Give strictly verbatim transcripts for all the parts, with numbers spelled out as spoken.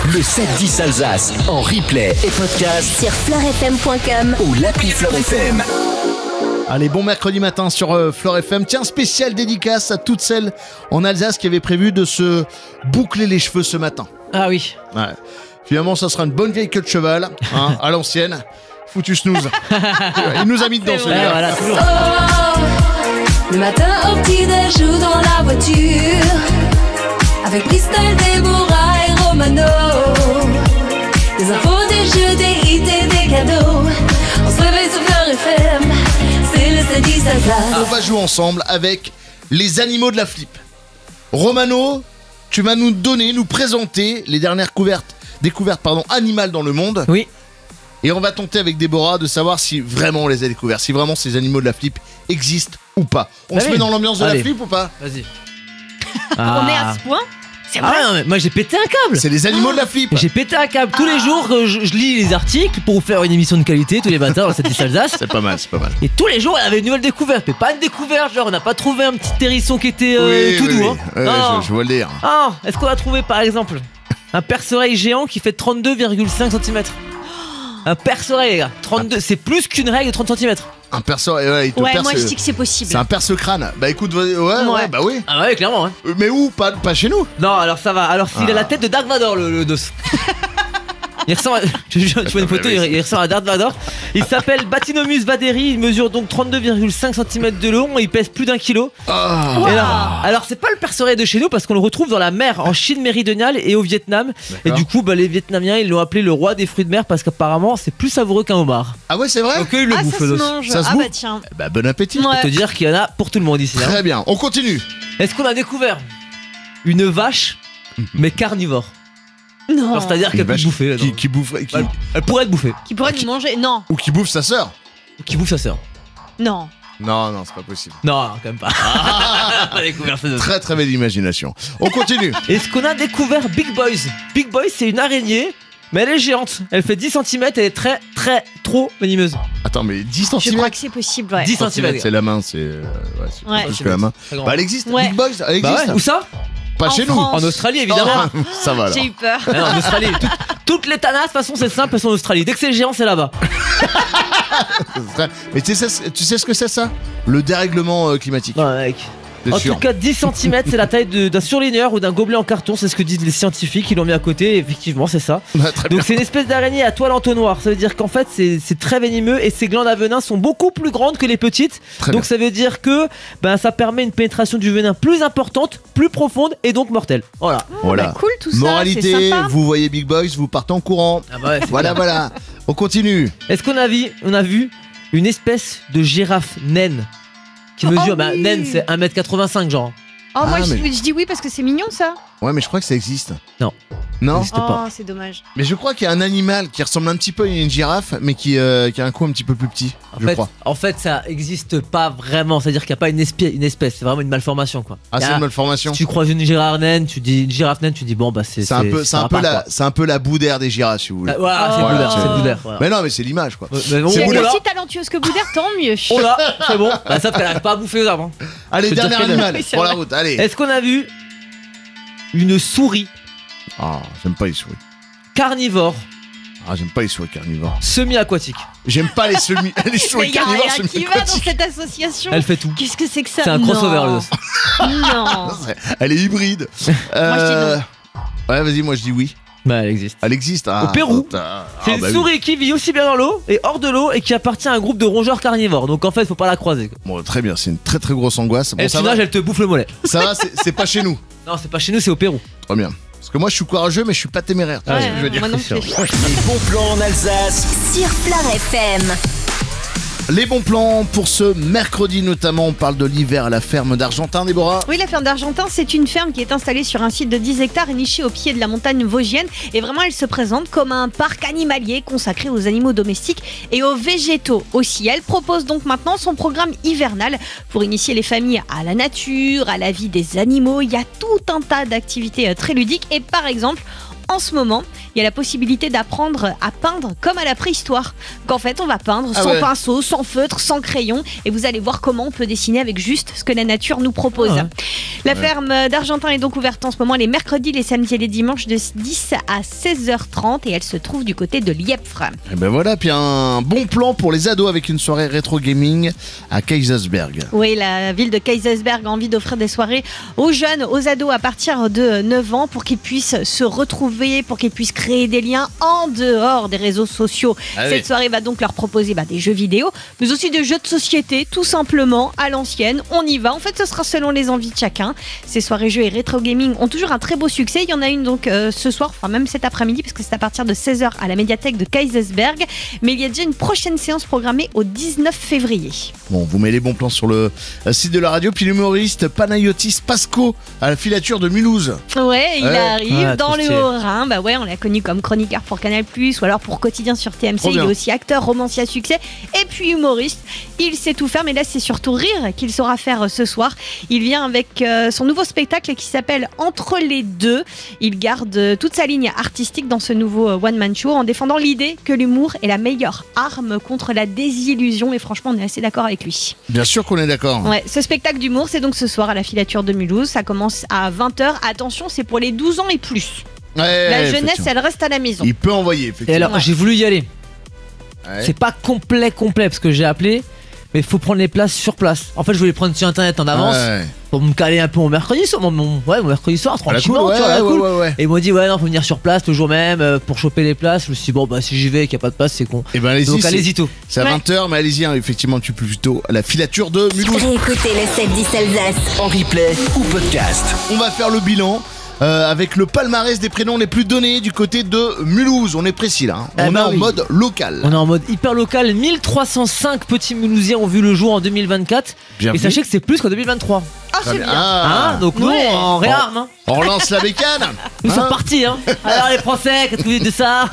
Le sept dix Alsace en replay et podcast sur fleur f m point com ou l'appli Fleur F M. Allez, bon mercredi matin sur euh, Fleur F M. Tiens, spéciale dédicace à toutes celles en Alsace qui avaient prévu de se boucler les cheveux ce matin. Ah oui. Ouais. Finalement, ça sera une bonne vieille queue de cheval, hein, à l'ancienne. Foutu snooze. Il nous a mis dedans celui-là. Ouais, voilà, toujours. Oh, le matin au petit-déj ou dans la voiture, avec Christelle, Déborah et Romano. Des infos, des jeux, des hits et des cadeaux. On se réveille sur Fleur F M, c'est le sept dix Alsace. On va jouer ensemble avec les animaux de la flip. Romano, tu vas nous donner, nous présenter les dernières couvertes, découvertes pardon, animales dans le monde. Oui. Et on va tenter avec Déborah de savoir si vraiment on les a découverts, si vraiment ces animaux de la flip existent ou pas. On Bah se oui. met dans l'ambiance de Allez. la flip ou pas? Vas-y. On est à ce point. C'est vrai. Ah non, mais moi j'ai pété un câble. C'est les animaux de la flip. J'ai pété un câble tous les jours que je, je lis les articles pour vous faire une émission de qualité tous les matins dans le sept dix Alsace. C'est pas mal, c'est pas mal. Et tous les jours il y avait une nouvelle découverte, mais pas une découverte, genre on n'a pas trouvé un petit hérisson qui était euh, oui, tout oui, doux. oui. Hein. Ouais, Non, ouais, non. je, je vois le dire. Ah, est-ce qu'on a trouvé par exemple un perce-oreille géant qui fait trente-deux virgule cinq centimètres? Un perce-oreille, les gars, trente-deux, c'est plus qu'une règle de trente centimètres. Un perce, ouais, il te Ouais, perce, moi je euh, dis que c'est possible. c'est un perce-crâne. Bah écoute, ouais, ouais, ouais, bah oui. Ah ouais, clairement. Hein. Euh, Mais où? Pas, pas chez nous. Non, alors ça va. Alors s'il Ah. a la tête de Dark Vador, le, le dos. Il ressemble à... Je te jure, je vois une photo, il il ressemble à Darth Vador. Il s'appelle Bathynomus vaderi, il mesure donc trente-deux virgule cinq centimètres de long, il pèse plus d'un kilo. Ah. Et alors, alors c'est pas le perce-oreille de chez nous parce qu'on le retrouve dans la mer en Chine méridionale et au Vietnam. Et du coup, bah, les Vietnamiens ils l'ont appelé le roi des fruits de mer parce qu'apparemment c'est plus savoureux qu'un homard. Ah ouais, c'est vrai. Donc eux, ils le Ah, bouffent ça le se dos. mange. Ça se Ah bouffe bah tiens. Bah bon appétit. Ouais. Pour te dire qu'il y en a pour tout le monde ici. Hein. Très bien, on continue. Est-ce qu'on a découvert une vache mais carnivore? Non. Alors c'est-à-dire Une qu'elle peut vache se bouffer. là, qui, non. qui boufferait, qui, Elle, elle pourrait être bouffée. Qui pourrait nous manger. Non. ou qui bouffe sa sœur. Qui bouffe sa sœur. Non. Non, non, c'est pas possible. Non, quand même pas. Pas découvert ça. Très très belle imagination. On continue. Est-ce qu'on a découvert Big Boys? Big Boys, c'est une araignée, mais elle est géante. Elle fait dix centimètres, elle est très très trop venimeuse. Attends, mais dix Je crois centimètres. que c'est possible, ouais. dix centimètres. C'est la main, c'est euh, ouais, c'est Ouais. plus que la main. Très grand. Bah elle existe. Ouais. Big Boys, elle Bah existe. ouais. Où ça? Pas En chez France. En Australie, évidemment. nous. Ça va alors. J'ai eu peur. Ah non, en Australie. Tout- toutes les tanas, de toute façon, c'est simple, elles sont en Australie. Dès que c'est géant, c'est là-bas. Mais tu sais, tu sais ce que c'est ça? Le dérèglement euh, climatique. Non, mec. C'est En sûr. tout cas, dix centimètres, c'est la taille de- d'un surligneur ou d'un gobelet en carton. C'est ce que disent les scientifiques. Ils l'ont mis à côté. Et effectivement, c'est ça. Bah, très bien. Donc c'est une espèce d'araignée à toile entonnoir. Ça veut dire qu'en fait c'est c'est très venimeux et ses glandes à venin sont beaucoup plus grandes que les petites. Très donc bien. ça veut dire que ben, ça permet une pénétration du venin plus importante, plus profonde et donc mortelle. Voilà. Voilà. Bah, cool tout ça. Moralité, c'est sympa. vous voyez Big Boys, vous partez en courant. Ah bah ouais, c'est Voilà, clair. voilà. On continue. Est-ce qu'on a vu, on a vu une espèce de girafe naine qui Oh, mesure, oh bah oui. naine c'est un mètre quatre-vingt-cinq genre. Oh, moi Ah, je, mais- je dis oui parce que c'est mignon ça. Ouais, mais je crois que ça existe. Non. Non. N'existe pas. Oh, c'est dommage. Mais je crois qu'il y a un animal qui ressemble un petit peu à une girafe, mais qui, euh, qui a un cou un petit peu plus petit. En je fait, crois. en fait, ça existe pas vraiment. C'est-à-dire qu'il n'y a pas une, espèce, une espèce, c'est vraiment une malformation quoi. Ah, Il y c'est a- une malformation. Si tu croises une girafe naine, tu dis une girafe naine, tu dis bon bah c'est C'est un peu, c'est ça un va peu pas, la, quoi. c'est un peu la boudère des girafes, si vous voulez. Ah, voilà, c'est Oh. Boudère, Voilà, c'est c'est- Boudère. Voilà. Mais non, mais c'est l'image, quoi. Ouais, mais bon, Il y a oh une là, aussi talentueuse que Boudère, tant mieux. oh là, c'est bon. Bah, sauf qu'elle arrive pas à bouffer aux arbres. hein. Allez, Je te dernier dire que- animal Oui, c'est pour la vrai. route. Allez. Est-ce qu'on a vu une souris Ah, j'aime pas les souris. carnivore Ah, j'aime pas les souris carnivores. semi-aquatique? J'aime pas les semi, les Mais souris il y a carnivores. rien qui va dans cette association. Elle fait tout. Qu'est-ce que c'est que ça? C'est un crossover le Non. dos. Non. Elle est hybride. Euh, Ouais, vas-y, moi je dis oui. Bah elle existe. Elle existe. Ah, Au Pérou. putain. C'est Ah, une bah oui. souris qui vit aussi bien dans l'eau et hors de l'eau et qui appartient à un groupe de rongeurs carnivores. Donc en fait, faut pas la croiser. quoi. Bon, très bien, c'est une très très grosse angoisse. Bon, Elle ça tu va, nages, elle te bouffe le mollet. ça va, c'est c'est pas chez nous. Non, c'est pas chez nous, c'est au Pérou. Très bien. Parce que moi je suis courageux, mais je suis pas téméraire. Tu vois ce que je veux dire. moi non c'est plus. sûr. Les bons plans en Alsace. sur Fleur F M. Les bons plans pour ce mercredi notamment, on parle de l'hiver à la ferme d'Argentin, Déborah. Oui, la ferme d'Argentin, c'est une ferme qui est installée sur un site de dix hectares et nichée au pied de la montagne vosgienne. Et vraiment, elle se présente comme un parc animalier consacré aux animaux domestiques et aux végétaux aussi. Elle propose donc maintenant son programme hivernal pour initier les familles à la nature, à la vie des animaux. Il y a tout un tas d'activités euh, très ludiques et par exemple, en ce moment, il y a la possibilité d'apprendre à peindre comme à la préhistoire. Qu'en fait, on va peindre Ah sans ouais. pinceau, sans feutre, sans crayon, et vous allez voir comment on peut dessiner avec juste ce que la nature nous propose. Ah ouais. La ferme d'Argentin est donc ouverte en ce moment les mercredis, les samedis et les dimanches de dix à seize heures trente et elle se trouve du côté de Lièvre. Et ben voilà, puis un bon plan pour les ados avec une soirée rétro gaming à Kaisersberg. Oui, la ville de Kaisersberg a envie d'offrir des soirées aux jeunes, aux ados à partir de neuf ans pour qu'ils puissent se retrouver, pour qu'ils puissent créer des liens en dehors des réseaux sociaux. Ah Cette oui. soirée va donc leur proposer bah, des jeux vidéo, mais aussi des jeux de société, tout simplement, à l'ancienne. On y va. En fait, ce sera selon les envies de chacun. Ces soirées jeux et rétro gaming ont toujours un très beau succès. Il y en a une donc euh, ce soir, enfin même cet après-midi, parce que c'est à partir de seize heures à la médiathèque de Kaisersberg. Mais il y a déjà une prochaine séance programmée au dix-neuf février. Bon, vous mettez les bons plans sur le euh, site de la radio, puis l'humoriste Panayotis Pasco à la filature de Mulhouse. Ouais, il Ouais. arrive Ouais, dans trop le stylé. Haut-Rhin. Bah ouais, on l'a connu comme chroniqueur pour Canal plus, ou alors pour Quotidien sur T M C. Trop Il est bien. aussi acteur, romancier à succès et puis humoriste. Il sait tout faire, mais là c'est surtout rire qu'il saura faire euh, ce soir. Il vient avec euh, son nouveau spectacle qui s'appelle Entre les deux. Il garde euh, toute sa ligne artistique dans ce nouveau euh, one-man show en défendant l'idée que l'humour est la meilleure arme contre la désillusion. Et franchement, on est assez d'accord avec lui. Bien sûr qu'on est d'accord. Ouais, ce spectacle d'humour, c'est donc ce soir à la filature de Mulhouse. Ça commence à vingt heures. Attention, c'est pour les douze ans et plus. Ouais, La jeunesse, effectivement. elle reste à la maison. Il peut envoyer, Et effectivement. alors, Ouais. j'ai voulu y aller. Ouais. C'est pas complet, complet, parce que j'ai appelé, mais il faut prendre les places sur place. En fait, je voulais prendre sur internet en avance Ouais. pour me caler un peu mon mercredi soir, mon, mon- ouais, mon mercredi soir, À la cool, tranquillement, ouais, tu vois, à la ouais, cool. ouais, ouais. Et ils m'ont dit, ouais, non, faut venir sur place le jour même euh, pour choper les places. Je me suis dit, bon, bah, si j'y vais et qu'il n'y a pas de place, c'est con. Et ben allez-y, Donc, c'est- allez-y tout. c'est à Ouais. vingt heures, mais allez-y, hein, effectivement, tu peux plutôt à la filature de Mulhouse. Réécoutez le sept dix Alsace. En replay ou podcast. On va faire le bilan euh, avec le palmarès des prénoms les plus donnés du côté de Mulhouse. On est précis là, hein. Ah On bah est en oui. mode local. On est en mode hyper local. mille trois cent cinq petits Mulhousiens ont vu le jour en deux mille vingt-quatre. Bien Et vu. sachez que c'est plus qu'en deux mille vingt-trois. Ah, Très c'est bien. bien. Ah. Hein, donc nous, Ouais. on réarme. Hein. On relance la bécane. Nous Hein sommes partis, hein. Alors les Français, qu'est-ce que vous dites de ça?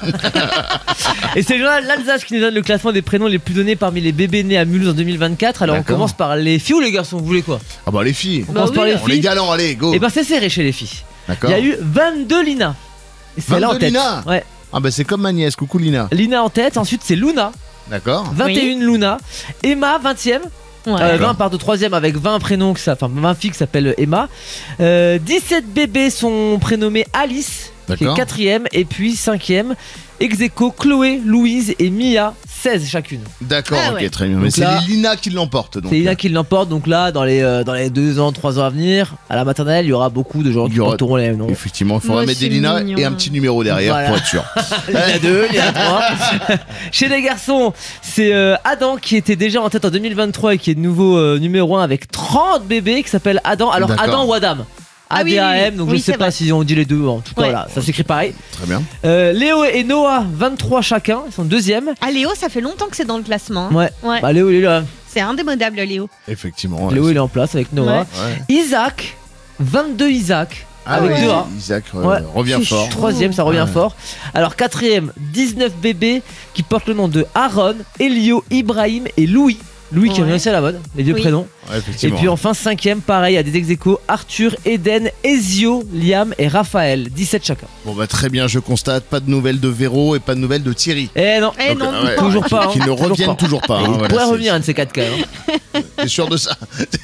Et c'est le journal L'Alsace qui nous donne le classement des prénoms les plus donnés parmi les bébés nés à Mulhouse en deux mille vingt-quatre. Alors on D'accord. commence par les filles ou les garçons, vous voulez quoi? Ah bah les filles. On Bah commence oui. par les On est filles. galants, allez, go. Et ben c'est serré chez les filles. D'accord. Il y a eu vingt-deux Lina. Et c'est là en vingt-deux tête. Lina. Ouais. Ah bah c'est comme ma nièce, coucou Lina. Lina en tête, ensuite c'est Luna, D'accord. vingt et une Luna. Emma, vingtième. Ouais. Euh, vingt par de troisième avec vingt prénoms, que ça- enfin vingt filles qui s'appellent Emma. Euh, dix-sept bébés sont prénommés Alice, qui est D'accord. quatrième. Et puis cinquième, ex aequo, Chloé, Louise et Mia, seize chacune. D'accord, Ah ok, ouais. très bien. Mais Donc c'est là- les Lina qui l'emportent. donc. C'est Lina qui l'emporte, donc là, dans les, euh, dans les deux ans, trois ans à venir, à la maternelle, il y aura beaucoup de gens Il y qui aura- porteront les noms. Effectivement, il faudra Moi, mettre c'est des Lina mignon. et un petit numéro derrière Voilà. pour être sûr. Lina deux, Lina trois. Chez les garçons, c'est euh, Adam qui était déjà en tête en deux mille vingt-trois et qui est de nouveau euh, numéro un avec trente bébés qui s'appelle Adam. Alors D'accord. Adam ou Adam Ah A oui, D A M, oui, oui. donc Oui, je sais c'est pas vrai. si on dit les deux, en tout cas Ouais. voilà, ça s'écrit pareil. Très bien. Euh, Léo et Noah, vingt-trois chacun, ils sont deuxième. Ah, Léo, ça fait longtemps que c'est dans le classement. hein. Ouais, Ouais. bah Léo il est là. C'est indémodable, Léo. Effectivement. ouais, Léo c'est- il est en place avec Noah. Ouais. Isaac, vingt-deux Isaac, Ah avec ouais, deux A. Isaac euh, Ouais. revient C'est fort. chaud. Troisième, ça revient Ouais. fort. Alors quatrième, dix-neuf bébés qui portent le nom de Aaron, Elio, Ibrahim et Louis. Louis qui Ouais. revient aussi à la mode, les deux Oui. prénoms. Ouais, Et effectivement. puis enfin cinquième, pareil, à des ex-aequo, Arthur, Eden, Ezio, Liam et Raphaël, dix-sept chacun. Bon bah très bien, je constate pas de nouvelles de Véro et pas de nouvelles de Thierry. Eh non, Eh Donc, non, ah ouais, toujours pas. Qui hein, ne toujours reviennent pas. toujours pas. Et hein, il voilà, pourrait c'est- revenir un de ces quatre cas. Hein. T'es sûr de ça?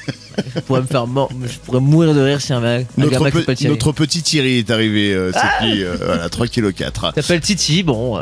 Je pourrais me faire mort, je pourrais mourir de rire si un mec, un Notre, gamin qui pe- s'appelle Thierry. notre petit Thierry est arrivé. euh, c'est qui euh, Voilà, trois virgule quatre kilos. S'appelle Titi, bon. euh,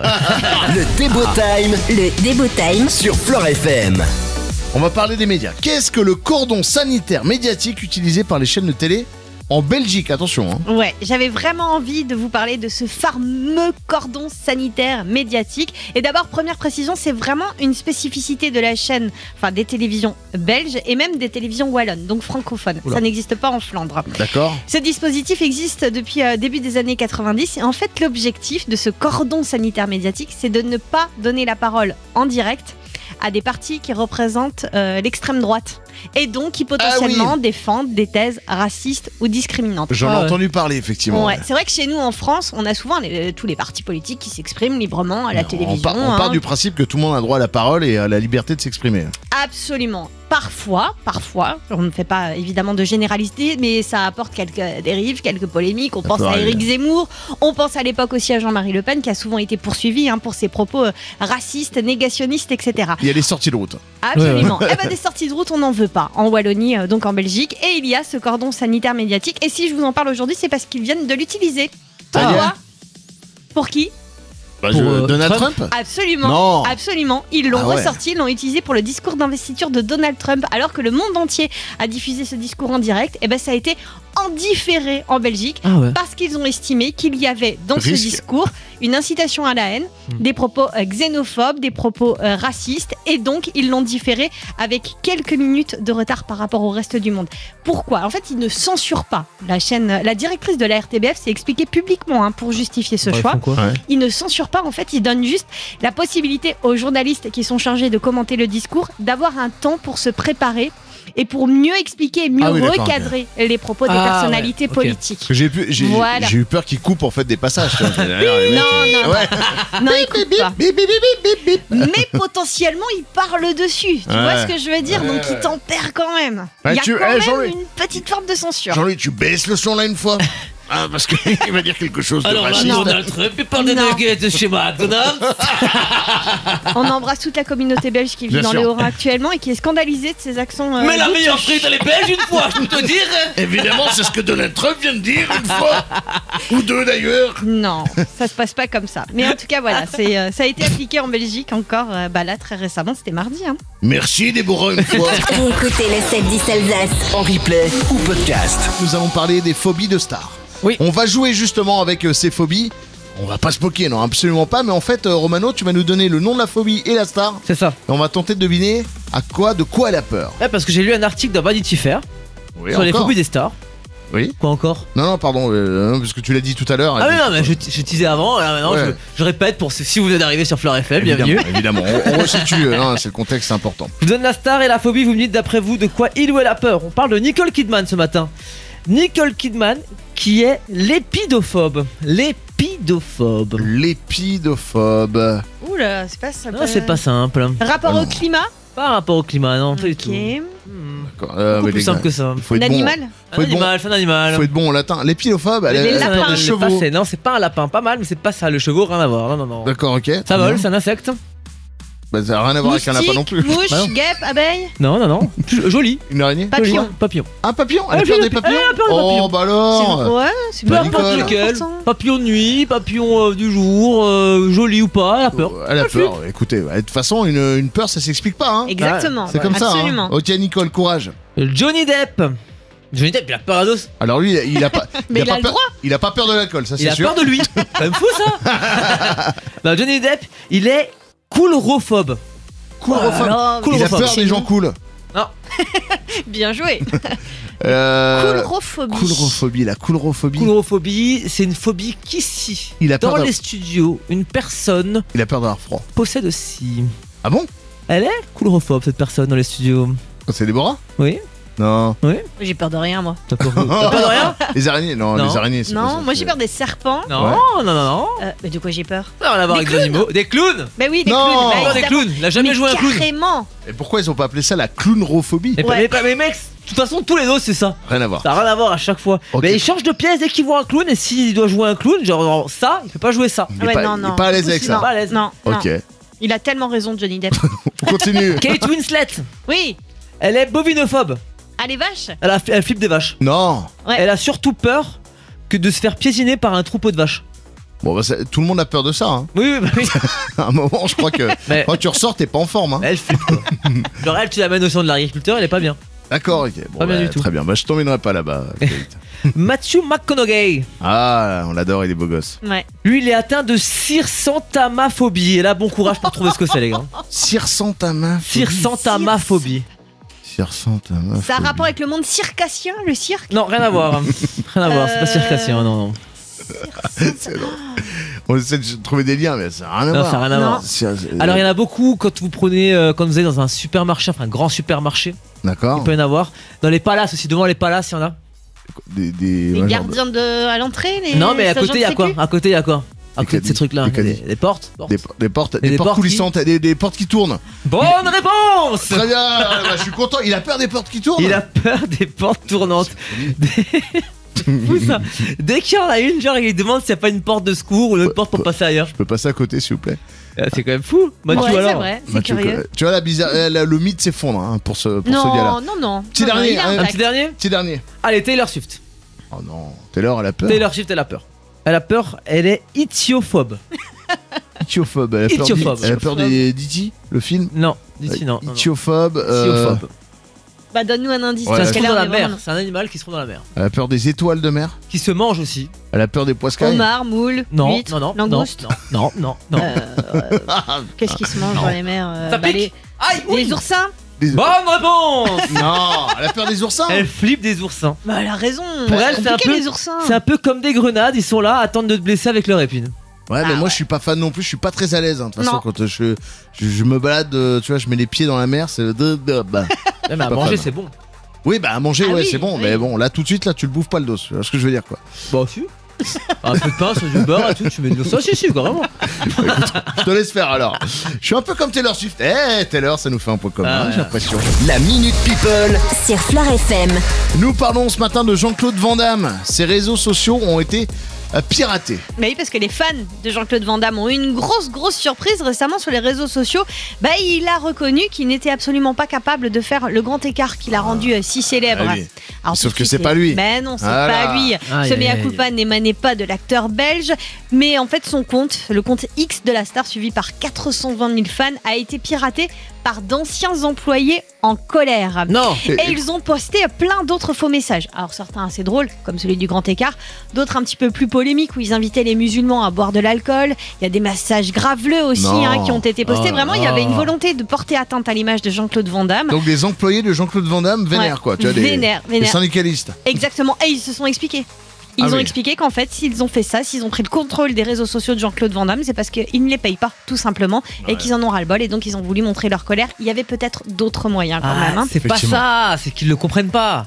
Le Débo Time Le Débo Time sur Fleure F M. On va parler des médias. Qu'est-ce que le cordon sanitaire médiatique utilisé par les chaînes de télé en Belgique? Attention, hein. Ouais, j'avais vraiment envie de vous parler de ce fameux cordon sanitaire médiatique. Et d'abord, première précision, c'est vraiment une spécificité de la chaîne, enfin des télévisions belges et même des télévisions wallonnes, donc francophones. Oula. Ça n'existe pas en Flandre. D'accord. Ce dispositif existe depuis euh, début des années quatre-vingt-dix et en fait l'objectif de ce cordon sanitaire médiatique, c'est de ne pas donner la parole en direct à des partis qui représentent euh, l'extrême droite et donc qui potentiellement Ah oui. défendent des thèses racistes ou discriminantes. J'en ai Ah ouais. entendu parler, effectivement. Ouais, c'est vrai que chez nous en France, on a souvent les- tous les partis politiques qui s'expriment librement à la On télévision. part, on part hein. du principe que tout le monde a droit à la parole et à la liberté de s'exprimer. Absolument. parfois, parfois, on ne fait pas évidemment de généralité, mais ça apporte quelques dérives, quelques polémiques. On Ça pense peut à arriver. Éric Zemmour, on pense à l'époque aussi à Jean-Marie Le Pen qui a souvent été poursuivi hein, pour ses propos euh, racistes, négationnistes, et cetera. Il y a les sorties de route. Absolument. Eh ben, des sorties de route, on n'en veut pas en Wallonie, euh, donc en Belgique, et il y a ce cordon sanitaire médiatique. Et si je vous en parle aujourd'hui, c'est parce qu'ils viennent de l'utiliser. Ça y est. Pourquoi ? Pour qui ? Bah, Pour, je- euh, Donald Trump Trump, Absolument. Non. Absolument. Ils l'ont Ah ouais. ressorti, ils l'ont utilisé pour le discours d'investiture de Donald Trump, alors que le monde entier a diffusé ce discours en direct. Et ben ça a été en différé en Belgique. Ah ouais. Parce qu'ils ont estimé qu'il y avait dans ce Risque. discours une incitation à la haine, Hmm. des propos euh, xénophobes, des propos euh, racistes, et donc ils l'ont différé avec quelques minutes de retard par rapport au reste du monde. Pourquoi ? En fait, ils ne censurent pas la chaîne. La directrice de la R T B F s'est expliquée publiquement hein, pour justifier ce Bah, ils choix. font quoi Ouais. Ils ne censurent pas, en fait, ils donnent juste la possibilité aux journalistes qui sont chargés de commenter le discours d'avoir un temps pour se préparer et pour mieux expliquer et mieux Ah oui, d'accord, recadrer les propos des Ah, personnalités ouais, ok. politiques. Parce que j'ai pu- j'ai Voilà. j'ai eu peur qu'il coupe en fait des passages. tu vois. Les mecs, Non, non, Ouais. non, ils coupent pas. Bip, bip, bip, bip, bip. Mais potentiellement, ils parlent dessus. Tu Ouais. vois ce que je veux dire ? Ouais, Donc, ouais. ils tempèrent quand même. Ouais, Il y a tu- quand eh, même Jean-Louis. une petite forme de censure. Jean-Louis, tu baisses le son là une fois. Ah, parce qu'il va dire quelque chose de Alors là, raciste. Donald Trump, il parle des Non. nuggets de chez McDonald's. On embrasse toute la communauté belge qui vit Bien dans sûr. les Hauts-Rhin actuellement et qui est scandalisée de ces accents. euh, Mais la douteux. meilleure frite, elle est belge une fois, je peux te dire. Évidemment, c'est ce que Donald Trump vient de dire une fois. Ou deux d'ailleurs. Non, ça se passe pas comme ça. Mais en tout cas, voilà, c'est, euh, ça a été appliqué en Belgique encore, euh, bah là, très récemment, c'était mardi. Hein. Merci Déborah une fois. Écoutez le sept dix Alsace. En replay ou podcast. Nous allons parler des phobies de stars. Oui. On va jouer justement avec euh, ces phobies. On va pas se moquer, non, absolument pas. Mais en fait, euh, Romano, tu vas nous donner le nom de la phobie et la star. C'est ça. Et on va tenter de deviner à quoi, de quoi elle a peur. Ouais, parce que j'ai lu un article dans Vanity Fair Oui, sur les encore. phobies des stars. Oui. Quoi encore? Non, non, pardon, euh, non, parce que tu l'as dit tout à l'heure. Ah mais donc, non, mais je, je teasais avant, là maintenant Ouais. je, je répète pour ce- si vous venez d'arriver sur Fleur F M, évidemment, bienvenue. évidemment. On, on resitue, euh, hein, c'est le contexte important. Je vous donne la star et la phobie, vous me dites d'après vous de quoi il ou elle a peur. On parle de Nicole Kidman ce matin. Nicole Kidman qui est l'épidophobe. L'épidophobe. L'épidophobe. Oula, c'est pas ça. Non, c'est pas simple. Rapport Ah au non. climat. Pas rapport au climat, non, pas du Ok. tout. Hmm. D'accord, euh, Beaucoup mais plus les simple gars, que ça. il faut Un être bon. animal. Un Faut être bon. animal, c'est un animal. Faut être bon en latin. L'épidophobe, elle, Les elle- lapins. elle- Non, les c'est chevaux. pas- c'est- non, c'est pas un lapin, pas mal, mais c'est pas ça. Le chevaux, rien à voir. Non, non, non. D'accord, ok. Ça vole, c'est un insecte. Bah, ça n'a rien à voir avec un lapin non plus. Moustique, mouche, Bah non. guêpe, abeille, Non, non, non. Plus- Joli. Une araignée papillon. Joli. Papillon. Un papillon. Elle a Ah, peur j'ai des le- papillons. elle a peur des papillons. Oh, bah alors. Ouais, c'est Bah, pas Nicole. N'importe lequel. important. Papillon de nuit, papillon euh, du jour, euh, joli ou pas, elle a peur. Elle a peur. Écoutez, de toute façon, une, une peur, ça s'explique pas. Hein. Exactement. C'est comme ça. Absolument. Hein. Ok, Nicole, courage. Johnny Depp. Johnny Depp, il a peur à dos. Alors lui, il a pas. Mais il pas a le peur. droit. Il a pas peur de l'alcool, ça Il c'est a sûr. peur de lui. C'est quand même fou ça. Non, Johnny Depp, il est coolrophobe. Coolrophobe. Alors, Il a Coolrophobe. peur des gens cool. bien joué. Euh, Coolrophobie. Coolrophobie, la coolrophobie. Coolrophobie, c'est une phobie qu'ici, Il a peur dans d'avoir- les studios, une personne Il a peur d'avoir froid. possède aussi. Ah bon? Elle est coolrophobe, cette personne dans les studios. C'est Déborah? Oui. Non. J'ai peur de rien, moi. T'as peur, t'as peur de rien? Les araignées? Non, Non. les araignées, c'est pas ça, Non, moi c'est- j'ai peur des serpents. Non, Ouais. non, non, non. Euh, mais de quoi j'ai peur? Ça n'a rien à voir Des avec les animaux. Des clowns. Bah oui, des Non. clowns. bah, Peur des évidemment. clowns. Il a jamais Mais joué un clown. Carrément. Et pourquoi ils ont pas appelé ça la clownrophobie? Mais, Ouais. mais, mais, mec, de toute façon, tous les dos, c'est ça. Rien à voir. Ça n'a rien à voir à chaque fois. Ok. Mais il change de pièce dès qu'il voit un clown et s'il doit jouer un clown, genre ça, il peut pas jouer ça. Il est Ouais, pas, non, il non. est pas à l'aise avec Non, ça. Pas à l'aise. Non, non. Ok. Il a tellement raison, Johnny Depp. On continue. Kate Winslet, Oui. elle est bovinophobe. Ah, les vaches. Elle, a, elle flippe des vaches. Non. Ouais. Elle a surtout peur que de se faire piétiner par un troupeau de vaches. Bon, bah, ça- tout le monde a peur de ça. Hein. Oui, oui, bah oui. À un moment, je crois que Mais quand tu ressors, t'es pas en forme. Hein. elle flippe. quoi. Genre, elle, tu l'amènes au centre de l'agriculteur, elle est pas bien. D'accord, ok. Bon, Pas bien bah, du tout. Très bien. Bah, je t'emmènerai pas là-bas. Kate. Matthew McConaughey, Ah, on l'adore, il est beau gosse. Ouais. lui, il est atteint de cyrsantamaphobie. Et là, bon courage pour trouver ce que c'est, les gars. Cyrsantama. Cyrsantamaphobie. Cyrsantama. Ça a un rapport avec le monde circassien, le cirque? Non, rien à voir. Rien à voir, c'est pas Euh, circassien, non, non. On essaie de trouver des liens, mais ça n'a rien à Non, voir. ça n'a rien à Non. voir. C'est- c'est- Alors il y en a beaucoup quand vous prenez, euh, quand vous allez dans un supermarché, enfin un grand supermarché, D'accord. il peut y en avoir. Dans les palaces aussi, devant les palaces, il y en a. Des, des- Les ouais, genre gardiens de... à l'entrée les... Non mais à agents côté il y a de quoi sécu À côté il y a quoi À côté de ces trucs-là, Des des, caddies. des portes. portes. Des, des portes, Et des des portes portes coulissantes, des, des portes qui tournent. Bonne réponse. Très bien, bah, je suis content. Il a peur des portes qui tournent. Il a peur des portes tournantes. Des- C'est fou ça. Dès qu'il y en a une, genre il demande s'il n'y a pas une porte de secours ou une autre porte pour passer ailleurs. Je peux passer à côté, s'il vous plaît. Ah, c'est quand même fou. Mathieu, Ouais, c'est alors. vrai, c'est Mathieu, curieux. que- tu vois, la bizarre, euh, la- le mythe s'effondre hein, pour ce, pour ce gars-là. Non, non, non. Petit Non, non, dernier, il est hein. Un intact. petit dernier. Petit dernier. Allez, Taylor Swift. Oh non, Taylor, elle a peur. Taylor Swift, elle a peur. Elle a peur, elle est itiophobe. Itiophobe. Elle a peur, Itiophobe. d'I- elle a peur des d'I T, le film. Non, d'ici non. non, non. Itiophobe. euh, Itiophobe. Bah, donne-nous un indice. Ouais, parce Ça se qu'elle trouve dans a la vraiment- mer. C'est un animal qui se trouve dans la mer. Elle a peur des étoiles de mer. Qui se mange aussi. Elle a peur des poiscailles. Homard, moule, Non, huître, non, non, non, langouste. non, non, non, non. Euh, euh, Qu'est-ce qui se mange dans les mers euh, Ça bah, pique. les, Aïe, oui. les oursins. Des- Bonne réponse. Non, elle a peur des oursins. Elle flippe des oursins. Bah, elle a raison. Pour c'est elle, c'est un compliqué, peu- les oursins. C'est un peu comme des grenades, ils sont là, attendent de te blesser avec leur épine. Ouais, mais Ah moi ouais. je suis pas fan non plus, je suis pas très à l'aise. hein. De toute façon, Non. quand euh, je, je, je me balade, euh, tu vois, je mets les pieds dans la mer, c'est. de- de- bah. Mais à pas manger, fan. c'est bon. Oui, bah à manger, Ah ouais, oui, c'est bon, oui. mais bon, là tout de suite, là tu le bouffes pas le dos, tu vois ce que je veux dire quoi. Bah, aussi. Un peu de pain sur du beurre et tout, tu mets de l'eau. Ça, si, si, carrément. Je te laisse faire alors. Je suis un peu comme Taylor Swift. Eh, Taylor, ça nous fait un point commun, Ah, ouais. j'ai l'impression. La Minute People. Sur Flirt F M. Nous parlons ce matin de Jean-Claude Van Damme. Ses réseaux sociaux ont été euh, piratés. Mais oui, parce que les fans de Jean-Claude Van Damme ont eu une grosse, grosse surprise récemment sur les réseaux sociaux. Bah, il a reconnu qu'il n'était absolument pas capable de faire le grand écart qu'il a rendu euh, si célèbre. Ah oui. Alors, Sauf tout de que suite, c'est pas lui. Mais non, c'est Voilà. pas lui. Aïe, Ce aïe, mea aïe. culpa n'émanait pas de l'acteur belge, mais en fait son compte, le compte X de la star suivi par quatre cent vingt mille fans, a été piraté par d'anciens employés en colère. Non. Et ils ont posté plein d'autres faux messages. Alors certains assez drôles, comme celui du grand écart, d'autres un petit peu plus polémiques où ils invitaient les musulmans à boire de l'alcool. Il y a des messages graveleux aussi Non. hein, qui ont été postés. Oh Vraiment, là il y avait là. une volonté de porter atteinte à l'image de Jean-Claude Van Damme. Donc des employés de Jean-Claude Van Damme vénèrent Ouais. quoi, tu vois, des, Vénère, des vénère. syndicalistes. Exactement. Et ils se sont expliqués. Ils Ah ont oui. expliqué qu'en fait, s'ils ont fait ça, s'ils ont pris le contrôle des réseaux sociaux de Jean-Claude Van Damme, c'est parce qu'ils ne les payent pas, tout simplement, et qu'ils en ont ras-le-bol, et donc ils ont voulu montrer leur colère. Il y avait peut-être d'autres moyens quand même. Ah, hein. c'est pas Effectivement. ça, c'est qu'ils le comprennent pas.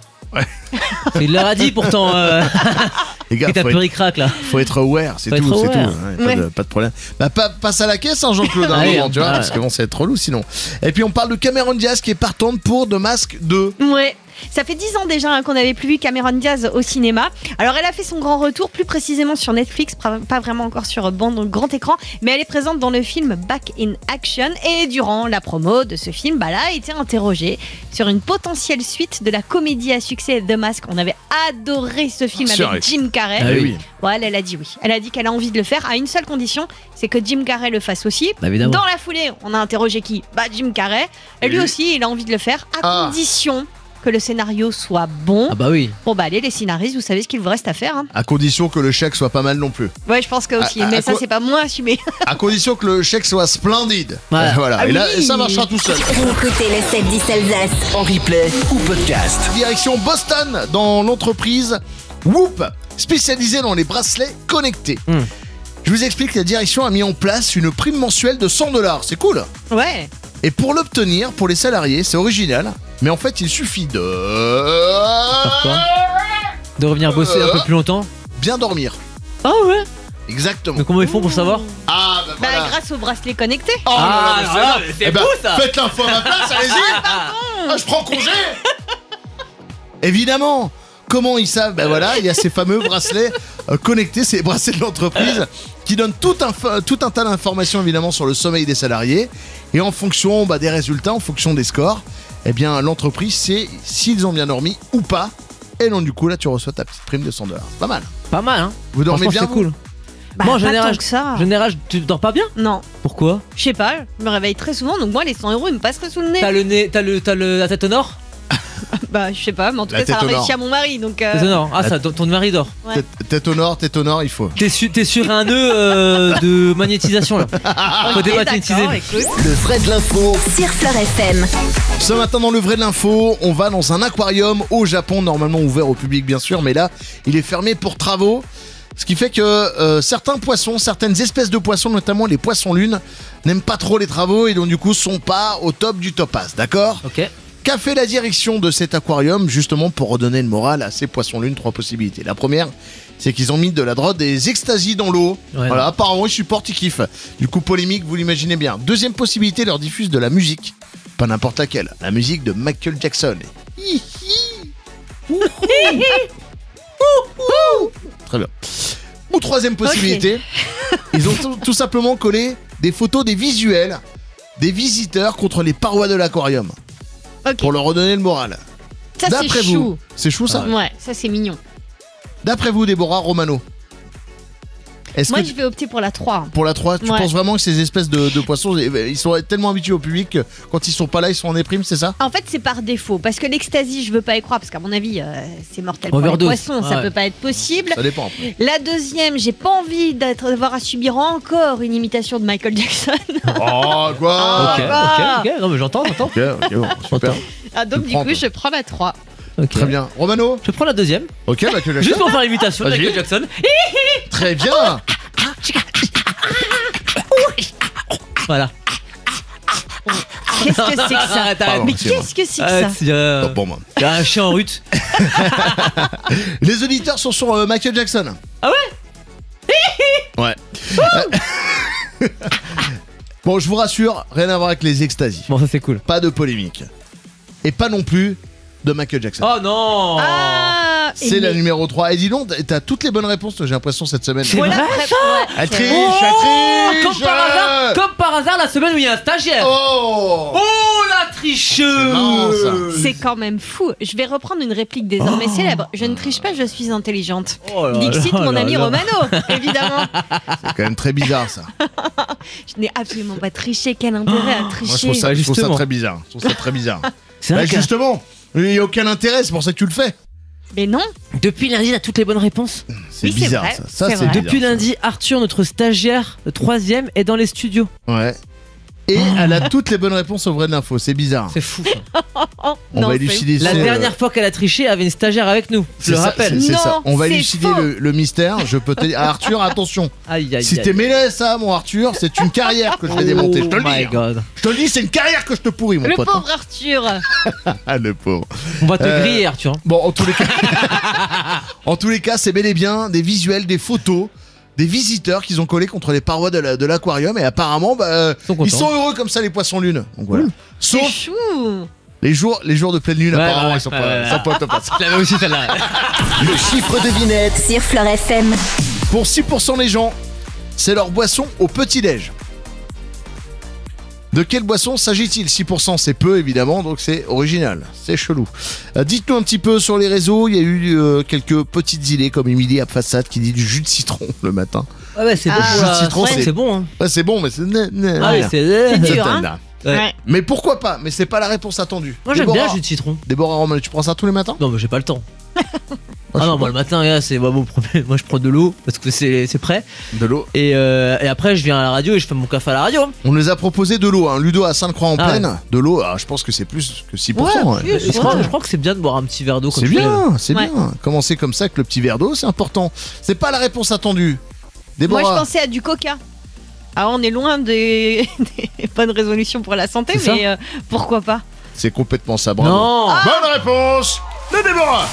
Il leur a dit pourtant. Euh, Les gars, qui t'a faut peu être, ricrac là. faut être aware, c'est Faut tout, être c'est tout. aware. Ouais, pas, Ouais. de, pas de problème. Bah pa- passe à la caisse, hein, Jean-Claude, un Allez, moment, tu vois, ah, parce que bon, ça va être relou sinon. Et puis on parle de Cameron Diaz qui est partante pour The Mask deux. Ouais. Ça fait dix ans déjà hein, qu'on n'avait plus vu Cameron Diaz au cinéma. Alors elle a fait son grand retour, plus précisément sur Netflix, pra- pas vraiment encore sur bande grand écran, mais elle est présente dans le film Back in Action. Et durant la promo de ce film, bah là, a été interrogée sur une potentielle suite de la comédie à succès The Mask. On avait adoré ce film Sûr, avec oui. Jim Carrey. Ah Eh oui. oui. Ouais, elle a dit oui. Elle a dit qu'elle a envie de le faire à une seule condition, c'est que Jim Carrey le fasse aussi. Bah, évidemment. Dans la foulée, on a interrogé qui ? Bah Jim Carrey. Et lui Oui. aussi, il a envie de le faire à Ah. condition que le scénario soit bon. Ah bah oui. Bon bah allez les scénaristes, vous savez ce qu'il vous reste à faire. Hein. À condition que le chèque soit pas mal non plus. Ouais, je pense que aussi, À- à- mais à ça quoi- c'est pas moi assumé. À condition que le chèque soit splendide. Ouais. Et voilà. Ah et là, oui. ça marchera tout seul. Écoutez le sept dix Alsace. En replay ou podcast. Direction Boston, dans l'entreprise Whoop, spécialisée dans les bracelets connectés. Hmm. Je vous explique, la direction a mis en place une prime mensuelle de cent dollars. C'est cool. Ouais. Et pour l'obtenir, pour les salariés, c'est original. Mais en fait, il suffit de... Faire quoi De revenir bosser un peu plus longtemps. Bien dormir. Ah ouais. Exactement. Mais comment ils font pour savoir? Ah, bah Bah voilà. grâce au bracelet connecté. Oh là là, Ah, mais c'est voilà, là. mais c'est Eh ben, fou, ça. Faites l'info à ma place, allez-y. Ah, je prends congé. Évidemment. Comment ils savent? Ben voilà, il y a ces fameux bracelets euh, connectés, ces bracelets de l'entreprise qui donnent tout un, fa- tout un tas d'informations évidemment sur le sommeil des salariés. Et en fonction bah, des résultats, en fonction des scores, eh bien l'entreprise sait s'ils ont bien dormi ou pas. Et donc du coup là tu reçois ta petite prime de cent dollars. Pas mal. Pas mal, hein. Vous dormez Franchement, bien c'est vous cool. Bah Moi, en pas général, tant que ça. En général, tu dors pas bien? Non. Pourquoi? Je sais pas, je me réveille très souvent, donc moi les cent euros ils me passeraient sous le nez. T'as le nez, t'as le, t'as le, la tête au nord? Bah je sais pas, mais en tout La cas ça tête a au réussi nord. à mon mari, donc. euh, Tête au nord. Ah, La- ça, ton, ton mari dort. Ouais. Tête, tête au nord, tête au nord, il faut. T'es, su- t'es sur un nœud euh, de magnétisation là. Faut ok, démagnétiser. d'accord, écoute. Le vrai de l'info. Sur Flirt F M. Ce matin dans le vrai de l'info, on va dans un aquarium au Japon, normalement ouvert au public bien sûr, mais là il est fermé pour travaux. Ce qui fait que euh, certains poissons, certaines espèces de poissons, notamment les poissons lunes, n'aiment pas trop les travaux et donc du coup sont pas au top du topaz, d'accord? Ok. qu'a fait la direction de cet aquarium justement pour redonner le moral à ces poissons-lunes? Trois possibilités. La première, c'est qu'ils ont mis de la drogue, des extasies dans l'eau. Ouais, voilà, non. apparemment ils supportent, ils kiffent. Du coup, polémique, vous l'imaginez bien. Deuxième possibilité, leur diffuse de la musique. Pas n'importe laquelle. La musique de Michael Jackson. Hi, hi. Ouh, ouh. Ouh. Très bien. Ou troisième possibilité, ils ont tout, tout simplement collé des photos, des visuels des visiteurs contre les parois de l'aquarium Ok. pour leur redonner le moral. Ça, c'est D'après vous, chou. c'est chou ça. Ouais, ça, c'est mignon. D'après vous, Déborah, Romano, est-ce Moi, que je vais opter pour la trois. pour la trois, tu Ouais. penses vraiment que ces espèces de, de poissons, ils sont tellement habitués au public que quand ils sont pas là, ils sont en déprime, c'est ça? En fait, c'est par défaut. Parce que l'ecstasy, je veux pas y croire. Parce qu'à mon avis, euh, c'est mortel pour les Overdose. poissons. Ça Ouais. peut pas être possible. Ça dépend. Après. La deuxième, j'ai pas envie d'être- d'avoir à subir encore une imitation de Michael Jackson. Oh quoi? Ok, Ah. ok, ok. Non, mais j'entends, j'entends. Ok, ok, bon, super. Ah, donc, Je du prends, coup, toi. je prends la trois. Ok. Très bien. Romano? Je prends la deuxième. Ok, Michael Juste Jackson. pour faire l'imitation de Vas-y. Michael Jackson. Très bien. Voilà. Qu'est-ce que c'est que ça Arrête, Pardon, arrête. Mais excusez-moi. qu'est-ce que c'est que Ah, ça c'est, euh, Top pour moi. Il y a un chien en rut. Les auditeurs sont sur euh, Michael Jackson. Ah ouais? Ouais. Euh, Bon, je vous rassure, rien à voir avec les extasies. Bon, ça c'est cool. Pas de polémique. Et pas non plus de Michael Jackson. Oh non. Ah C'est et la mais- numéro trois. Et dis donc, t'as toutes les bonnes réponses, toi, j'ai l'impression, cette semaine. C'est Voilà, vrai, après- ça ouais, Elle c'est triche, vrai. elle triche. Comme par hasard, comme par hasard, la semaine où il y a un stagiaire. Oh, Oh la tricheuse. marrant, ça. C'est quand même fou. Je vais reprendre une réplique désormais Oh. célèbre. Je ne triche pas, je suis intelligente. Oh là Dixit, là mon là ami là. Romano, évidemment. C'est quand même très bizarre, ça. Je n'ai absolument pas triché. Quel intérêt à Moi, je tricher trouve ça, je trouve ça Justement. très bizarre. Je trouve ça très bizarre. C'est Bah, vrai que justement, il n'y a aucun intérêt, c'est pour ça que tu le fais. Mais non. depuis lundi, il a toutes les bonnes réponses. C'est Oui, c'est bizarre, vrai, ça. Ça, c'est c'est vrai. bizarre, Depuis ça. lundi, Arthur, notre stagiaire, le troisième, est dans les studios. Ouais. Et elle a toutes les bonnes réponses au vrai de l'info. C'est bizarre. C'est fou. Ça. On Non, va c'est- élucider La ça. dernière fois qu'elle a triché, elle avait une stagiaire avec nous. Je C'est le ça, rappelle. C'est c'est Non, ça. On va c'est élucider faux. le, le mystère. Je peux te dire, Ah, Arthur, attention. Aïe aïe Si aïe. t'es mêlé à ça, mon Arthur, c'est une carrière que je vais démonter. Je te le Oh my dis. hein. god. Je te le dis, c'est une carrière que je te pourris, mon Le pote. pauvre Arthur. Ah, le pauvre. On va te Euh, griller, Arthur. Bon, en tous les cas, en tous les cas, c'est bel et bien des visuels, des photos, des visiteurs qu'ils ont collés contre les parois de la- de l'aquarium. Et apparemment, bah, euh, Ils sont contents. ils sont heureux comme ça, les poissons lunes. Donc voilà. C'est Sauf chou. les jours, les jours de pleine lune. Ouais, apparemment, ouais, ils sont ouais, pas, ouais, ils sont pas au top. Je l'avais aussi celle-là. Le chiffre devinette. Sur Fleur F M. Pour six pour cent des gens, c'est leur boisson au petit-déj. De quelle boisson s'agit-il? Six pour cent c'est peu évidemment, donc c'est original, c'est chelou. Euh, dites-nous un petit peu sur les réseaux, il y a eu euh, quelques petites idées comme Émilie Abfassade qui dit du jus de citron le matin. Ouais, ouais, c'est bon. Ah, pour la- citron, ouais, c'est- c'est bon. Hein. Ouais, c'est bon, mais c'est... né- né- Ah oui, rien. c'est. C'est C'est dur, hein. tendre. Ouais. Ouais. Mais pourquoi pas? Mais c'est pas la réponse attendue. Moi j'aime Déborah- bien le jus de citron. Déborah Roman, tu prends ça tous les matins? Non, mais j'ai pas le temps. Moi, Ah je non, sais moi le matin, gars, c'est moi, mon problème. Moi je prends de l'eau parce que c'est c'est prêt. pas. De l'eau. Et, euh, et après, je viens à la radio et je fais mon café à la radio. On nous a proposé de l'eau, hein. Ludo à Sainte-Croix-en-Plaine. Ah De l'eau, ah, je pense que c'est plus que six pour cent. Ouais, ouais. plus. Et je, crois, Ouais. je crois que c'est bien de boire un petit verre d'eau. comme C'est tu bien, c'est Ouais. bien. Commencer comme ça avec le petit verre d'eau, c'est important. C'est pas la réponse attendue. Déborah. Moi, je pensais à du coca. Alors, on est loin des, des bonnes résolutions pour la santé, C'est mais euh, pourquoi pas? C'est complètement ça, dis. bravo. Non. Bonne réponse de Déborah.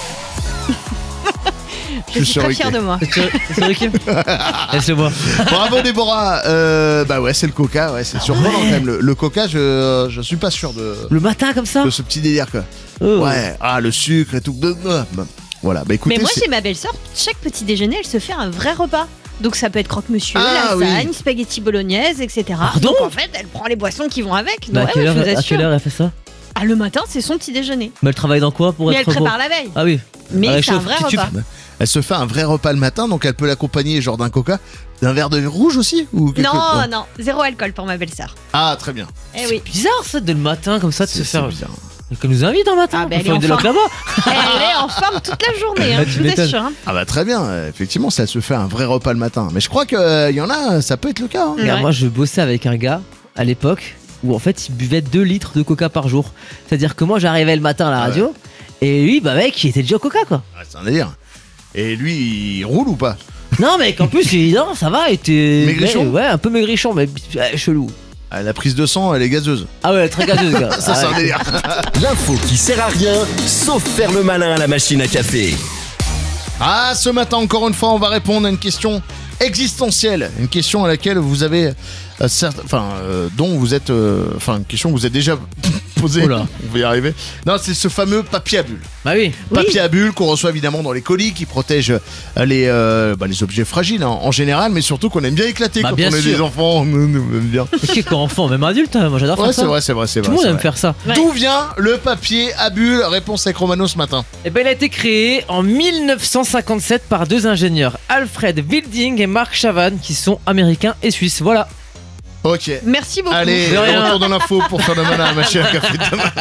Je suis suis très sur fière Riquet. de moi. C'est sûr- c'est vrai que. Laisse-le-moi. Bravo Déborah. Euh, bah ouais, c'est le coca, ouais, c'est surprenant ouais. quand même. Le, le coca, je, je suis pas sûr de, Le matin comme ça. de ce petit délire quoi. Oh. Ouais, ah le sucre et tout. Voilà, bah écoutez, Mais moi, c'est- chez ma belle-sœur, chaque petit déjeuner, elle se fait un vrai repas. Donc ça peut être croque-monsieur, Ah, lasagne, oui. spaghetti bolognaise, et cetera. Pardon Donc en fait, elle prend les boissons qui vont avec. Mais à Ouais, quelle ouais, heure, je vous à assure. quelle heure elle fait ça? Ah, le matin, c'est son petit déjeuner. Mais elle travaille dans quoi pour Mais elle être beau prépare la veille. Ah oui. Mais Ah, c'est un chauffe, vrai petit tube. repas. elle se fait un vrai repas le matin, donc elle peut l'accompagner genre d'un coca, d'un verre de rouge aussi ou quelque- Non, non, zéro alcool pour ma belle-sœur. Ah très bien. Eh oui. Bizarre ça, dès le matin comme ça de C'est se faire. c'est bizarre. Qu'elle nous invite un matin. Ah, bah, on elle fait est des en locs forme. là-bas. Elle est en forme toute la journée, hein, Ah, tu je vous m'étonnes. assure. hein. Ah bah très bien, euh, effectivement, ça se fait un vrai repas le matin. Mais je crois qu'il y en a, ça peut être le cas. hein. Regarde, Ouais. moi je bossais avec un gars à l'époque où en fait il buvait deux litres de coca par jour. C'est-à-dire que moi j'arrivais le matin à la Ah radio et lui, bah mec, il était déjà au coca quoi. Ah, c'est un délire. Et lui, il roule ou pas? Non mec, en plus il non, ça va, il était Maigrichon ouais, ouais, un peu maigrichon mais ouais, chelou. Ah, la prise de sang, elle est gazeuse. Ah ouais, très gazeuse, gars. Ça, Ah c'est un ouais. délire. L'info qui sert à rien, sauf faire le malin à la machine à café. Ah, ce matin, encore une fois, on va répondre à une question existentielle. Une question à laquelle vous avez. euh, certes- Enfin, euh, dont vous êtes. euh, Enfin, une question que vous êtes déjà posée. Oula. On va y arriver. Non, c'est ce fameux papier à bulles. Bah oui. Papier à bulles qu'on reçoit évidemment dans les colis, qui protège euh, les, euh, bah, les objets fragiles hein, en général, mais surtout qu'on aime bien éclater Bah, quand bien on est sûr. des enfants. On aime bien. Mais qu'est-ce qu'un enfant, même adulte, hein, moi j'adore Ouais, faire c'est ça. vrai, c'est vrai, c'est Tout vrai. le monde c'est aime vrai. faire ça. Ouais. D'où vient le papier à bulles? Réponse avec Romano ce matin. Eh ben, il a été créé en mille neuf cent cinquante-sept par deux ingénieurs, Alfred Wilding et Mark Chavan, qui sont américains et suisses. Voilà. Ok. Merci beaucoup. Allez, De rien. retour dans l'info pour faire le malin à la machine à café de demain.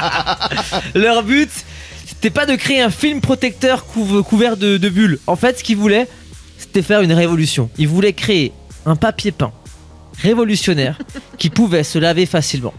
Leur but, c'était pas de créer un film protecteur couv- couvert de, de bulles. En fait, ce qu'ils voulaient, c'était faire une révolution. Ils voulaient créer un papier peint révolutionnaire qui pouvait se laver facilement.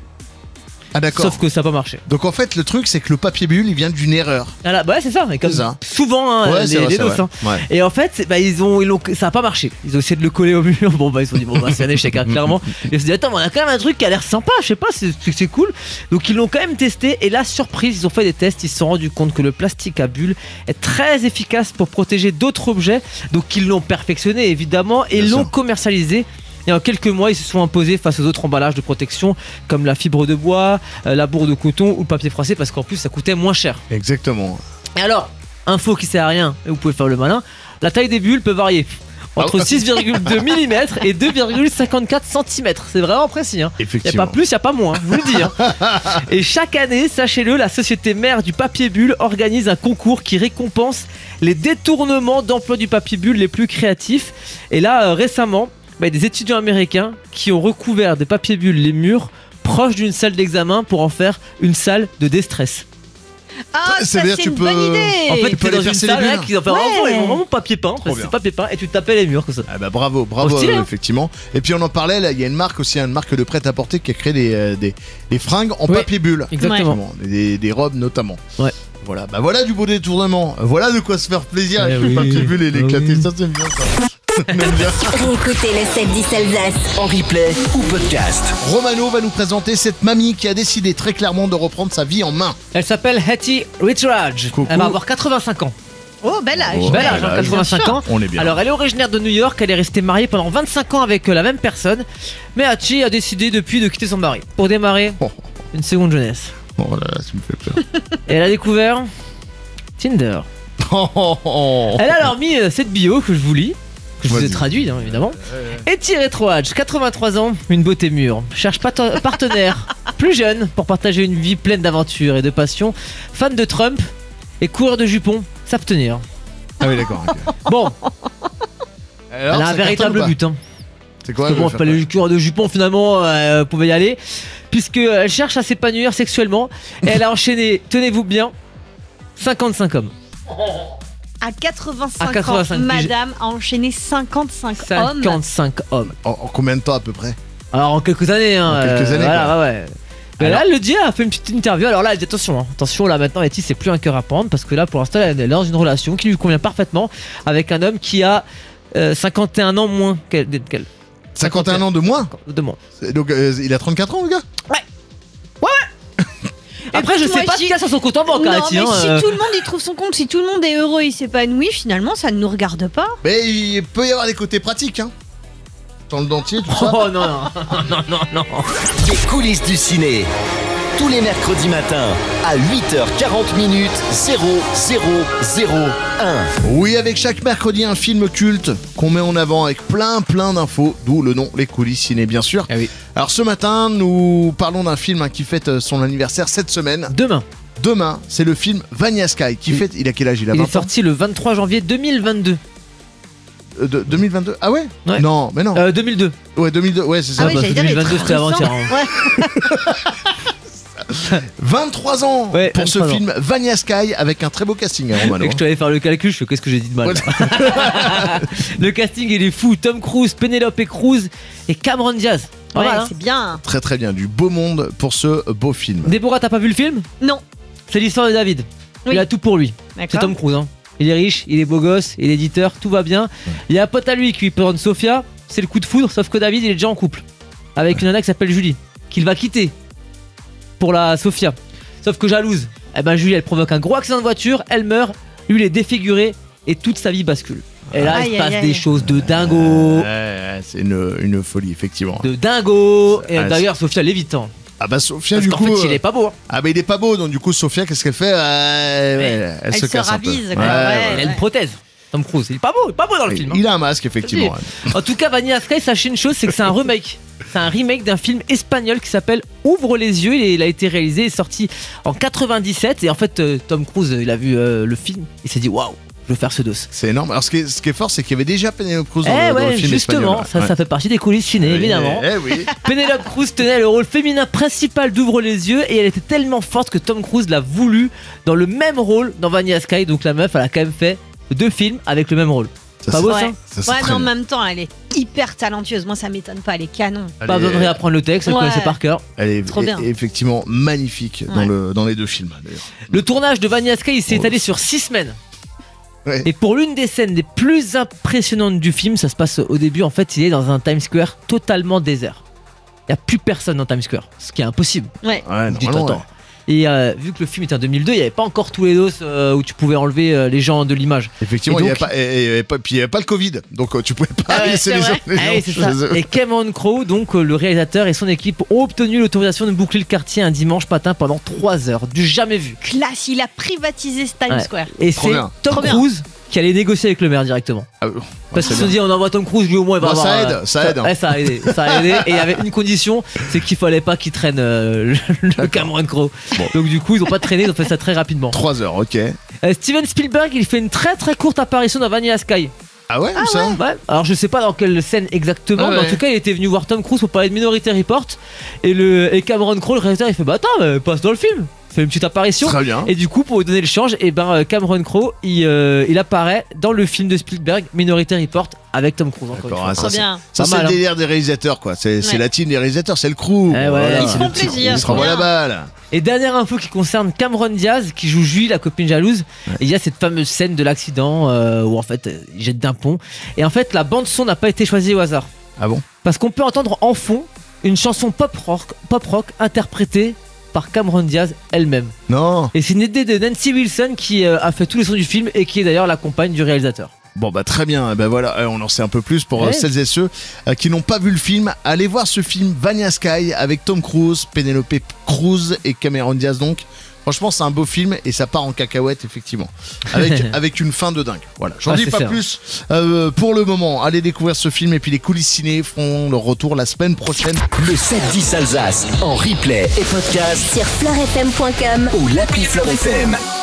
Ah d'accord. Sauf que ça n'a pas marché. Donc en fait le truc c'est que le papier bulle il vient d'une erreur. Voilà, bah ouais, c'est ça. Mais comme C'est ça. souvent, hein, Ouais, les, c'est vrai, les c'est dos, vrai. hein. Ouais. Et en fait, bah, ils ont, ils ont, ça a pas marché. Ils ont essayé de le coller au mur. Bon, bah, ils se sont dit, bon, bah, c'est un échec, hein, clairement. Et ils se sont dit, attends, mais on a quand même un truc qui a l'air sympa, je sais pas, c'est, c'est, c'est cool. Donc, ils l'ont quand même testé. Et là, surprise, ils ont fait des tests. Ils se sont rendus compte que le plastique à bulles est très efficace pour protéger d'autres objets. Donc, ils l'ont perfectionné, évidemment, et Bien l'ont sûr. commercialisé. Et en quelques mois, ils se sont imposés face aux autres emballages de protection, comme la fibre de bois, euh, la bourre de coton ou le papier froissé, parce qu'en plus, ça coûtait moins cher. Exactement. Et alors, info qui sert à rien, et vous pouvez faire le malin, la taille des bulles peut varier entre Ah ouais. six virgule deux millimètres et deux virgule cinquante-quatre centimètres. C'est vraiment précis. Hein. Il n'y a Effectivement. pas plus, il n'y a pas moins, je vous le dis. Hein. Et chaque année, sachez-le, la société mère du papier bulle organise un concours qui récompense les détournements d'emploi du papier bulle les plus créatifs. Et là, euh, récemment, bah, il y a des étudiants américains qui ont recouvert des papiers bulles les murs proches d'une salle d'examen pour en faire une salle de déstress. Ah, Ça ça, veut dire c'est tu une peux- bonne idée. En fait, tu peux t'es aller dans une percer les salle là, bulles. qui en fait Ouais. vraiment, ils ont vraiment papier peint, Trop c'est bien. papier peint et tu tapais les murs comme ça. Ah bah bravo, bravo, Au style, euh, hein. effectivement. Et puis on en parlait, là, il y a une marque aussi, une marque de prêt-à-porter qui a créé des, euh, des, des fringues en Oui. papier bulle. Exactement. Exactement. Des, des robes notamment. Ouais. Voilà, bah voilà du beau détournement. Voilà de quoi se faire plaisir Eh avec le oui. papier bulle et Ah l'éclater. oui. Ça c'est bien ça. On aime bien. Réécoutez le sept dix Alsace. En replay ou podcast. Romano va nous présenter cette mamie qui a décidé très clairement de reprendre sa vie en main. Elle s'appelle Hattie Richraj. Coucou. Elle va avoir quatre-vingt-cinq ans. Oh, bel âge. Oh, Bel bel âge, hein, âge. quatre-vingt-cinq ans. On est bien. Alors elle est originaire de New York, elle est restée mariée pendant vingt-cinq ans avec euh, la même personne. Mais Hattie a décidé depuis de quitter son mari. Pour démarrer, Oh, une seconde jeunesse. oh là là, ça me fait peur. Et elle a découvert Tinder. Oh, oh, oh. Elle a alors mis euh, cette bio que je vous lis, que je vous ai Vas-y. traduit hein, évidemment. Etty Retroage, quatre-vingt-trois ans, une beauté mûre, cherche pato- partenaire plus jeune pour partager une vie pleine d'aventures et de passion, fan de Trump et coureur de jupons, s'abstenir. Ah oui d'accord. ok. Bon, Alors, elle a ça un véritable cartonne ou but. Hein. pas C'est quoi Parce que bon, elle veut c'est faire pas les coureurs de jupons finalement, euh, vous pouvez y aller, puisque elle cherche à s'épanouir sexuellement et elle a enchaîné, tenez-vous bien, cinquante-cinq hommes. À quatre-vingt-cinq, À quatre-vingt-cinq, ans, madame a enchaîné cinquante-cinq hommes. cinquante-cinq hommes. En, en combien de temps à peu près? Alors en quelques années, hein. En quelques euh, années, Voilà, quoi. ouais, ouais. Mais Alors- là, le dit, elle a fait une petite interview. Alors là, elle dit attention, hein. attention, là maintenant, Etty, c'est plus un cœur à prendre parce que là, pour l'instant, elle est dans une relation qui lui convient parfaitement avec un homme qui a euh, cinquante et un ans moins qu'elle. qu'elle. cinquante et un ans de moins. De moins. C'est- Donc euh, il a trente-quatre ans le gars. Après, je puis sais moi, pas je ce dis- qu'il y a sur son compte en banque, Non, hein, Etty, mais hein, si euh. tout le monde y trouve son compte, si tout le monde est heureux et s'épanouit, finalement, ça ne nous regarde pas. Mais il peut y avoir des côtés pratiques, hein. Dans le dentier, tout ça. Oh non, non, non, non, non. Les coulisses du ciné. Tous les mercredis matins à huit heures quarante minutes, zéro zéro zéro un. Oui, avec chaque mercredi un film culte qu'on met en avant avec plein plein d'infos, d'où le nom Les coulisses ciné bien sûr. Ah oui. Alors ce matin, nous parlons d'un film hein, qui fête son anniversaire cette semaine. Demain, Demain, c'est le film Vanilla Sky qui Oui. fête. Il a quel âge? Il a il vingt est sorti le vingt-trois janvier deux mille vingt-deux. ans Euh, de- deux mille vingt-deux. Ah ouais, Ouais. Non, mais non. Euh, deux mille deux. Ouais, deux mille deux. Ouais, c'est ça. Ah oui, bah, j'allais dire, deux mille vingt-deux, il est c'était très avant-hier. récent. hein. vingt-trois ans Ouais, pour ce vingt-trois ans. film Vanilla Sky avec un très beau casting, hein, Romano. Et que je te allais faire le calcul, je fais qu'est-ce que j'ai dit de mal. Ouais. Le casting il est fou, Tom Cruise, Penelope Cruz et Cameron Diaz. Pas Ouais, mal, hein. c'est bien. Très très bien, du beau monde pour ce beau film. Déborah, t'as pas vu le film? Non. C'est l'histoire de David. Oui. Il a tout pour lui. C'est D'accord. Tom Cruise. Hein. Il est riche, il est beau gosse, il est éditeur, tout va bien. Il y a un pote à lui qui lui présente Sophia, c'est le coup de foudre, sauf que David il est déjà en couple. avec une nana qui s'appelle Julie, qu'il va quitter pour la Sofia. Sauf que jalouse, eh ben Julie elle provoque un gros accident de voiture, elle meurt, lui il est défiguré et toute sa vie bascule. Et là Aïe, il se passe aïe, des aïe. choses de dingo, Ouais, ouais, c'est une, une folie, effectivement. de dingo. Et Ah, d'ailleurs Sofia l'évite. Hein. Ah bah Sofia, Parce du qu'en coup. fait il euh, est pas beau. Hein. Ah bah il est pas beau, donc du coup Sofia, qu'est-ce qu'elle fait? Euh, ouais, elle, Elle se casse un peu. ravise, Ouais, quoi, ouais. ouais. Il a une prothèse. Tom Cruise, il est pas beau, il est pas beau dans le film. hein. Il a un masque, effectivement. En tout cas, Vanilla Sky, sachez une chose, c'est que c'est un remake. C'est un remake d'un film espagnol qui s'appelle Ouvre les yeux. Il, est- il a été réalisé et sorti en quatre-vingt-dix-sept. Et en fait, euh, Tom Cruise, il a vu euh, le film. Il s'est dit waouh, je veux faire ce dos. C'est énorme. Alors ce qui est, ce qui est fort, c'est qu'il y avait déjà Penelope Cruz dans, Eh le, dans ouais, le film justement, espagnol. ça, Ouais. ça fait partie des coulisses ciné, Oui, évidemment. Eh oui. Penelope Cruz tenait le rôle féminin principal d'Ouvre les yeux et elle était tellement forte que Tom Cruise l'a voulu dans le même rôle dans Vanilla Sky. Donc la meuf, elle a quand même fait deux films avec le même rôle. Ça, Pas c'est- beau Ouais, ça Ça, c'est ouais très mais en bien. même temps, elle est hyper talentueuse. Moi, ça m'étonne pas, elle est canon. Elle Pas est- besoin de réapprendre le texte, elle Ouais. connaissait par cœur. Elle est Trop bien. e- effectivement magnifique dans, Ouais. le, dans les deux films, d'ailleurs. Le tournage de Vanilla Sky, il s'est Oh. étalé sur six semaines. Ouais. Et pour l'une des scènes les plus impressionnantes du film, ça se passe au début, en fait, il est dans un Times Square totalement désert. Il n'y a plus personne dans Times Square, ce qui est impossible. Ouais. Ouais, Dites, normalement, attends. Et euh, vu que le film était en deux mille deux, il n'y avait pas encore tous les dos euh, où tu pouvais enlever euh, les gens de l'image. ouais. Effectivement, Et il n'y avait donc- pas, et- et- et pas- puis il y avait pas le Covid, donc euh, tu pouvais pas Ah ouais, laisser c'est les gens. vrai. les Ah gens oui, c'est chez ça. eux. Et Cameron Crowe, donc euh, le réalisateur et son équipe ont obtenu l'autorisation de boucler le quartier un dimanche matin pendant trois heures. Du jamais vu. Classe, il a privatisé ce Times Ouais. Square. Et Trop c'est bien. Tom Trop bien. Cruise qui allait négocier avec le maire directement. Ah, ouais, Parce c'est qu'ils se sont bien. dit, on envoie Tom Cruise, lui au moins il va Bon, avoir. ça euh, aide, ça aide, hein. Ouais, ça a aidé. Ça a aidé. Et il y avait une condition, c'est qu'il fallait pas qu'il traîne euh, le, le Cameron Crowe. Bon. Donc du coup, ils ont pas traîné, ils ont fait ça très rapidement. Trois heures, ok. Euh, Steven Spielberg, il fait une très très courte apparition dans Vanilla Sky. Ah ouais, où ça Ouais. Alors je sais pas dans quelle scène exactement, Ah mais en ouais. tout cas, il était venu voir Tom Cruise pour parler de Minority Report. Et, le, et Cameron Crowe, le réalisateur, il fait bah attends, mais passe dans le film. Il fait une petite apparition. Très bien. Et du coup, pour lui donner le change, et ben euh, Cameron Crowe, il, euh, il apparaît dans le film de Spielberg, Minority Report, avec Tom Cruise. Encore une D'accord, fois. ah, ça, Trop c'est- bien. Ça, Pas c'est mal, le hein. délire des réalisateurs, quoi. C'est c'est Ouais. la team des réalisateurs, c'est le crew. Eh ouais, Ils se c'est font le petit plaisir, crew, Ils se trop renvoient la bien. balle. Et dernière info qui concerne Cameron Diaz, qui joue Julie, la copine jalouse. Et il y a cette fameuse scène de l'accident euh, où en fait euh, il jette d'un pont. Et en fait, la bande son n'a pas été choisie au hasard. Ah bon? Parce qu'on peut entendre en fond une chanson pop rock, pop rock interprétée par Cameron Diaz elle-même. Non. Et c'est une idée de Nancy Wilson qui euh, a fait tous les sons du film et qui est d'ailleurs la compagne du réalisateur. Bon bah très bien, Eh ben voilà, euh, on en sait un peu plus pour euh, Ouais. celles et ceux euh, qui n'ont pas vu le film. Allez voir ce film Vanilla Sky avec Tom Cruise, Penelope Cruz et Cameron Diaz donc. Franchement c'est un beau film et ça part en cacahuète effectivement. Avec, avec une fin de dingue. Voilà, j'en Ah, dis c'est pas ça. plus euh, pour le moment. Allez découvrir ce film et puis les coulisses ciné feront leur retour la semaine prochaine. Le sept dix Alsace en replay et podcast Sur fleurfm point com ou l'appli Fleur F M.